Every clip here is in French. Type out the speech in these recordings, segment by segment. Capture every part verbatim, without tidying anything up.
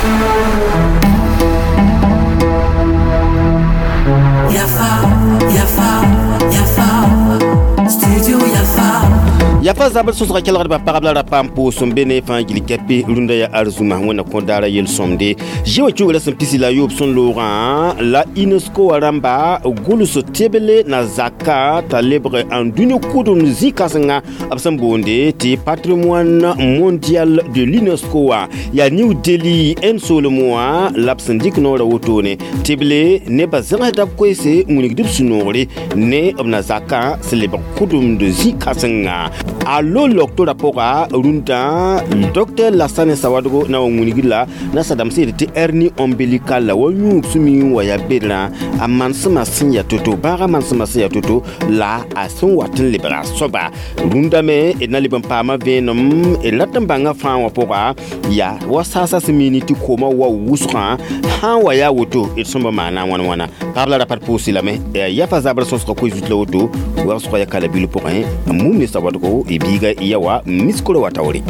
Yafa zabar so kala garba parabla da pampo sombene fan gilikepi lunda ya arzuma wona kondara yel somde jewa chugala sampisi la yob son Laurent la UNESCO aramba gulu so tebele na zaka talebre en dunu kudum zikasanga absambonde ti patrimoine mondial de l'UNESCO ya New Delhi en solomoa l'absendik no ra wotone tebele ne bazanga dab koise munigdib sunore ne obna zaka celebre kudum de zikasanga allo lokto rapora runta docteur Lassane Sawadogo na munigila na sadam sirti hernie ombilicale la wonyu sumi waya bedra amansama sinya toto bara mansama sinya toto la ason watin libera soba runda me e na liban pama venom e latambanga fa wapora ya wasasa siminiti koma wa wusra ha waya woto e somba mana wana wana parla da parposi la me ya fa zabra sos ko izutla woto wa so ya kala bilu point mumni Sawadogo e biga yawa miskolo watawri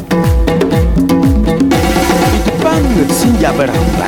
bang sinjabaramba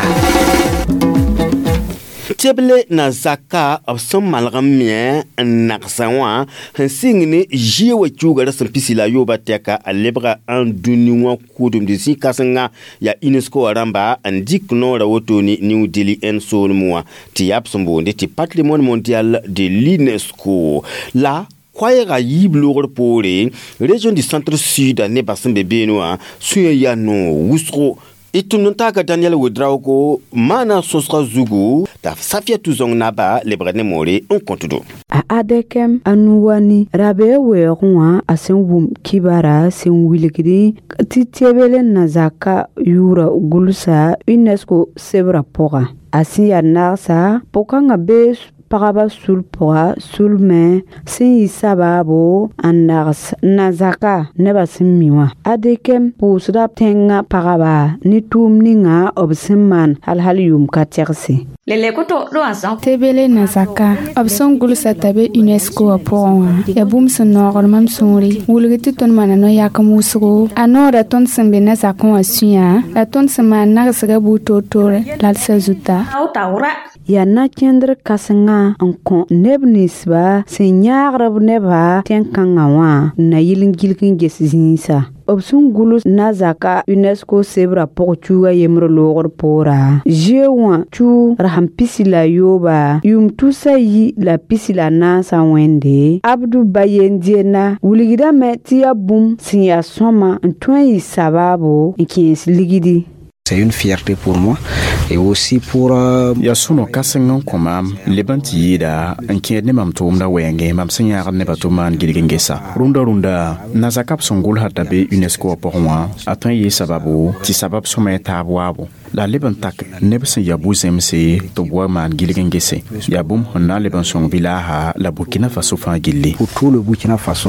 tebele na zaka absom malgamie naksawa hansingne jewa chuga sampisi la yoba teka alebra en duniwa kudum de sikasanga ya UNESCO aramba andik no ra wotoni New Delhi en solmwa ti absombo ti patrimoine mondial de l'UNESCO la Kwaira yiblor pore région du centre sud ne bassin bebenoa suya yano wusro itununtaga Daniel Wedraugo mana sosra zugu ta safia tuzong naba lebrane more on kontudo a adekem anuwani rabe wewa asen wum kibara sen wiligidi titebele nazaka yura gulsa UNESCO sebra pora asiya nasa pokang be Paraba sul poa sul me si sababo anars nazaka neba simiwa adekem pusda tenga paraba ni tumninga obsimman halhaliyum katersi lele koto do asan tebele nazaka obson gulsa tabe UNESCO poa ya bum sonor mam sonri wulgiti ton manano yakamusgo anora ton sembe nazakon asuya la ton semana nagsga butotore lalsa zuta awtawra ya na kendr kasanga ankon nebnisba senyagrab neba tenkanga wa na yilingilkin gesinsa obsun gulus nazaka UNESCO sebra portuga yemro logor pora jewa chu raham pisila yoba yum tusayi la pisila nasa wende abdu bayendiena wuligida metia bum sinya soma ntwen sababo ikins ligidi. C'est une fierté pour moi et aussi pour euh... Yasuno kasengan komam lebanti yida anke ne mam tomda wenge mam senya ne batuman gilgengesa runda runda nazakap songul hatabe UNESCO porwa atan yi sababu ti sabab soma tabwabo la lebantak ne bsen yabu zemse to boa man gilgengese yabum honna leban song bilaha la Burkina Faso fa gilli pour tout le Burkina Faso.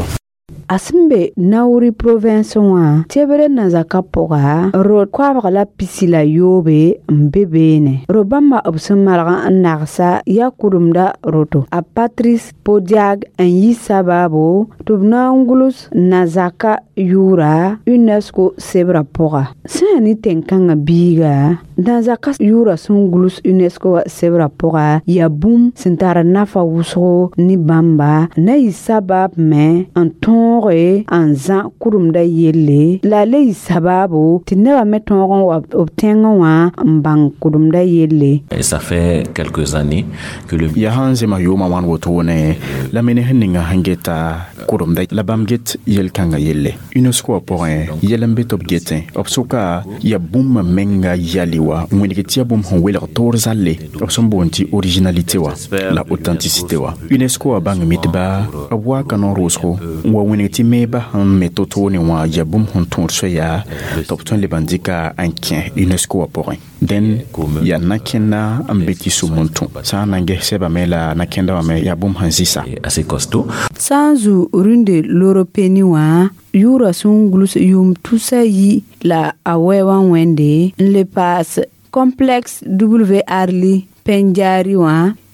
Asimbe nauri province wa tebere nazaka poga ro kwa la pisila yobe mbebene robamba obsumarga naksa ya kurumda roto a Patrice Podiag en yisababo tubna ngulus nazaka yura UNESCO sebra poga sani tenkanga biga nazaka yura sungulus UNESCO sebra poga ya bum sintara nafa wusro ni bamba na yisabab me anton en zan kurumda yelle la lei sababu tineba metongon wa obtengon wa mbang kurumda yelle. Et ça fait quelques années que le yahanze ma yoma wan wotone la mene henninga hangeta kurumda la bamget yel kanga yelle UNESCO point yelembe top geten obsoka ya bum menga yaliwa mweniketia bum honwela torzalle obsombonti originalité wa la authenticité wa UNESCO bang mitba abwa kanon rosro wa ti meba han metoto ni wa yabum honton soya topton le bandika ankien UNESCO point den ya nakena ambeti sumonton sa nange seba mela nakenda wa me yabum hanzisa assez costaud sanzu runde l'européeni wa yura sungulus yum tusayi la awewa wende le passe complexe W Arli penjari wa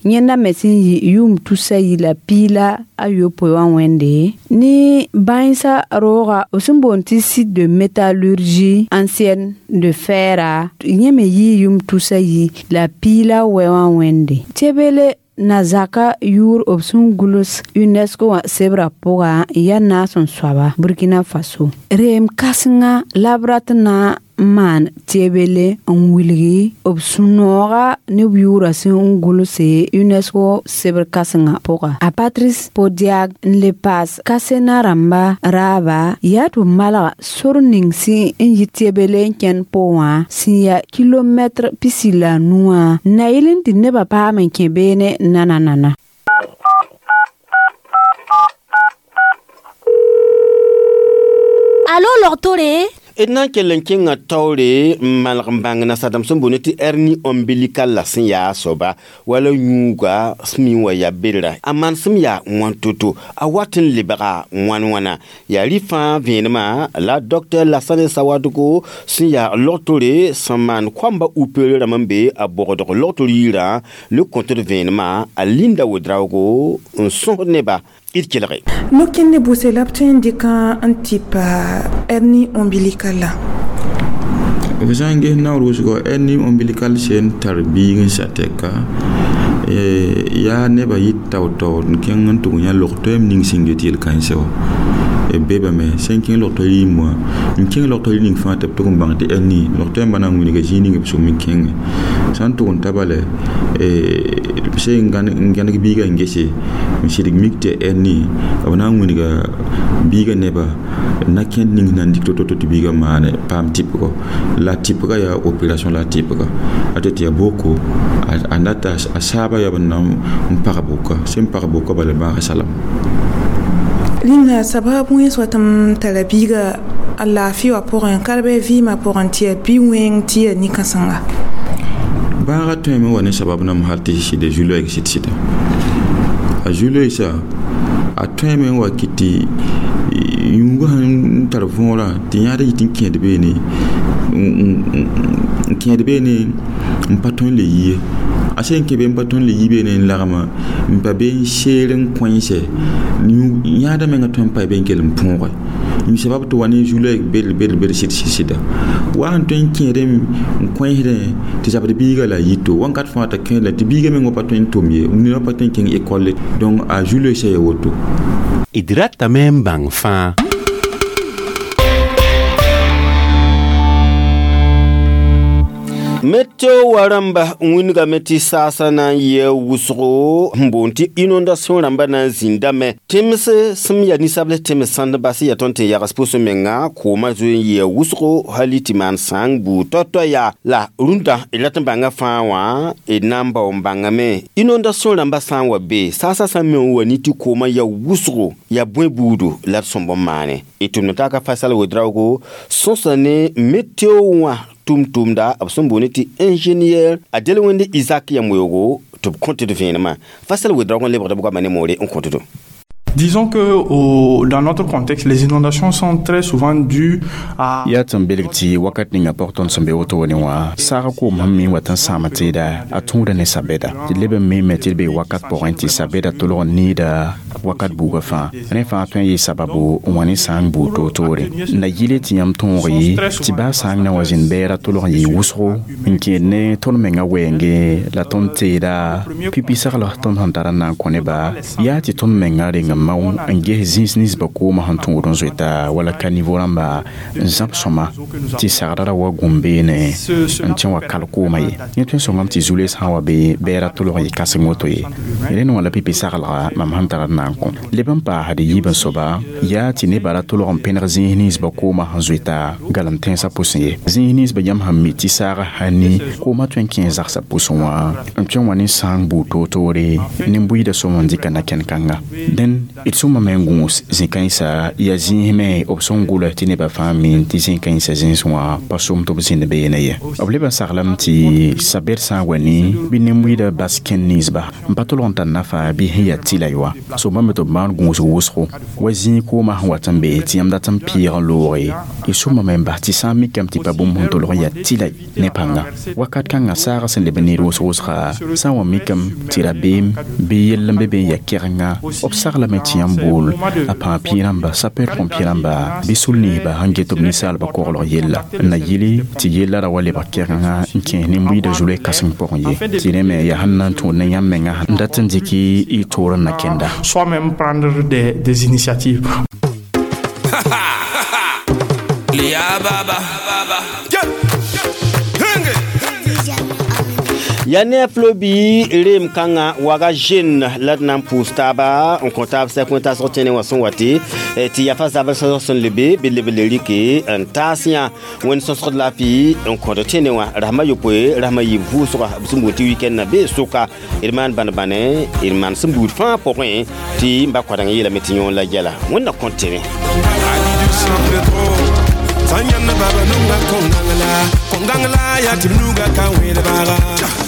nyena mesin yi yum tusa yi la pila ayo poan wende ni bainsa roga osumbonti site de métallurgie ancienne de fer a nyeme yi yum tusa yi la pila wewan wende tebele Nazaka yur obsun gulus UNESCO wa sebra poga ya nason swaba Burkina Faso. Rem kasinga labratna man tebele onwilgi obsunora ne yura sin guluse UNESCO sebra kasinga poga. A Patrice Podiag le pas kasena ramba raba ya tu mala sorning si inji tebele ken poa si ya kilometre pisila nuwa na ilin di neba pa men kebene nana nana. Allô, Lortore? Edna kelen kinga tawre malgambang na sadam sumbuniti erni umbilical la sinya soba wala nyuga smi wa ya bira aman simya wantutu a watin libera wanwana ya rifa venema la docteur Lassane Sawaduko sinya lotore saman kwamba upere ramambe a bordo lotorira le compte de venema a Linda Wodrago un son neba. Nous qui ne bossons là, tu indiques un type hernie ombilicale. Vous avez une hernie ombilicale, c'est une tarbine sateka. Il y a never hit auto, qui a un tour à l'orthème, ning singulier cancer. Et bébé, mais cinq ans l'orthème, moi, une king l'orthème, une femme, pour un banc de hernie, l'orthème, banang, une gazine, sur me king. Sans tour, tabale, et c'est un gan biga engagé. Monsieur le micte erni abana nguniga biga neba naken ning nan dictato to biga mane pam type ko la type ka ya opération la type ka ateti boko andata asaba ya banam mparaboka sem paraboka bale ba salam lina sababu yeso tam talabiga alla fi wa pour un kalbe vi ma pour un tiers bi wen tiers ni kasanga ba to me woni sababu nam halti ci de julo ek sit sita a julo isa a tweme wa kiti yungu han tarfora tinyade yitin kende bene kende bene mpaton le yi asen ke ben paton le yi bene lagama mpa ben sheren coince nyada menga ton pa ben kelum pongo ni sababu to wani julo bel bel bel sit sida wan ton kende coince ti sabde biga la yito wan kat fata ken la ti biga mengo paton tomie ni no paton ken école donc a julo sey woto idrata même bang fa Meteo waramba winga meti sasa na ye wusro mbonti inondation ramba na zindame temse simya nisable temsande basi ya tonte ya raspuso menga koma zo ye wusro haliti man sang bu toto ya la runda ilatambanga fawa e namba ombanga me inondation ramba sangwa be sasa samme waniti koma ya wusro ya bwebudu la sombo mane itumnotaka fasala wodrago sonsane meteo wa tum tum da absomboniti ingénieur adele wende Isaac ya moyogo to compte de venema fasal we dragon libre de boka mané moré on compte. Disons que au, dans notre contexte, les inondations sont très souvent dues à... Ya tambelekti wakati ninga porton sambe woto waniwa sara ko mammi watan samatida atunda ne sabeda lebe me metilbe wakat pointi sabeda tolo ni da wakat buga fa ne fa tun yi sababu wani sang bu totore na yile tiyam tonri tiba sang na wazin bera tolo yi wusro minke ne ton menga wenge la tonteda pipi sala ton hantara na koneba ya ti ton menga ringa maun ange zinsnis bako ma hantu don zoita wala kanivou lamba zap soma ti sarara wa gombe ne anti wa kalko mai ni tun songam ti zule sawa be bera tolo yi kasimoto yi ene no wala pipi sala mam hantara na ko leban pa hadi yiban soba ya ti ne bara tolo on pener zinsnis bako ma hanzuita galantin sa posie zinsnis ba yam hammi ti sara hani ko ma tun quinze ar sa posonwa anti wani sang bu totore nimbuida so mondika na ken kanga den il suma mengus zinkaisa ya zinhme opson gula tine ba fami ti zinkaisa zinswa pasum to zin be ne obleba sarlam ti saber sawani binemwida basken nisba mpatolon tan nafa bi hiya tilaywa so mameto man gus wusro wazin ko ma watambe ti amda tam pire lori il suma memba ti sami kam ti pa bum to lo ya tilay ne panga wakat kanga sara sen lebeni rosra sawa mikam tirabim bi yelambe be ya keranga obsarla metiambul apa piramba saper pompiramba bisulni ba hangeto misal ba korlo yella na yili ti yella ra wale ba keranga nke ni mbi de jule kasin poye ti ne me ya hannan to ne yamenga ndatandiki i tora na kenda soit même prendre des des initiatives. Lia baba baba Yane flobi rem kanga waga jeune ladnan pustaba on comptable sa compta sortene wason wati ti ya face d'abord son lebe be lebe lirike en tasia won son sort la fi on compte tene wa rahma yopoe rahma yivu so sumbuti weekend na be soka irman banbane irman sumbut fa point ti mbakwa yela metinyon la yela won na continue Sanyana baba nunga kongangala kongangala ya timnuga kawe de baga